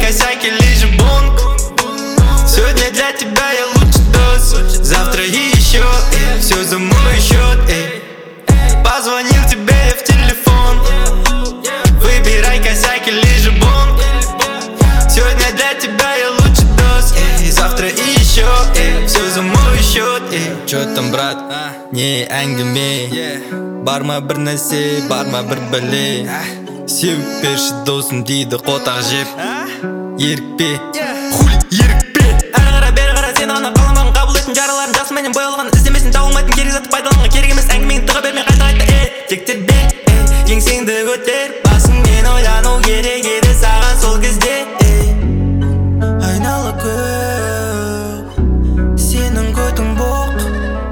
косяк или же бонг. Сегодня для тебя я лучший дос, завтра еще, все за мой счет. Позвонил тебе я в телефон, выбирай косяк или же бонг. Сегодня для тебя я лучший дос, завтра еще, все за мой счет. Чё там, брат? Не әңгіме, бар ма бір нәрсе, бар ма бір бәле. Сеуіп берші досым дейді қотақ жеп. Ерікпе, хули ерікпе. Әрі қара бері қара сені ғана қаламағын қабыл етін. Жараларын жасымайнен боялған іздемесін, табылмайтын керек затты пайдаланған. Керек емес әңгімеңді тыға бермей қайта қайта. Тектер еңсеңді көтер, басыңмен ойлану керек еді саған сол кезде. Айнала көп, сенің көтің боқ.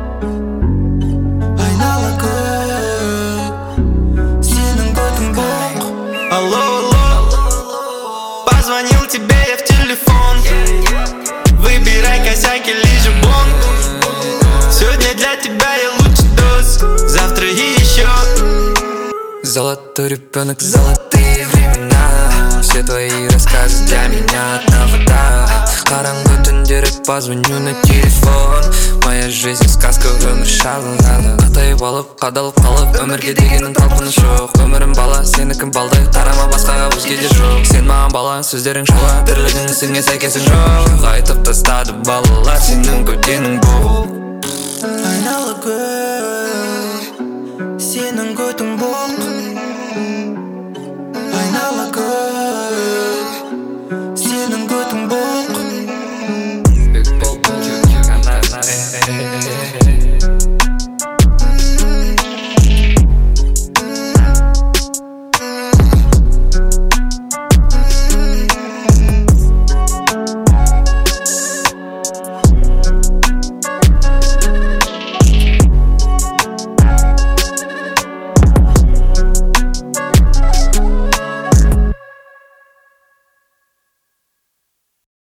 Айнала көп, сенің көтің боқ. Алло, алло, позвонил тебе я в телефон, выбирай косяк или же бонг. Сегодня для тебя я лучший дос, завтра еще. Золотой ребенок, золотые времена. Все твои рассказы для меня одна вода. Қараңғы түндері позвоню на телефон. Моя жизнь сказка, өмір шағын. Атайып алып, қадалып қалып, өмірге дегенің талпыныс жоқ. Өмірім бала, сенікін балдай, тарама басқаға өзгеде жоқ. Сен маған бала, сөздерің шала, тірлігің ісіңе сәйкесің жоқ. Айтып тастады балалар, сенің көтенің бұл. Айнала көп,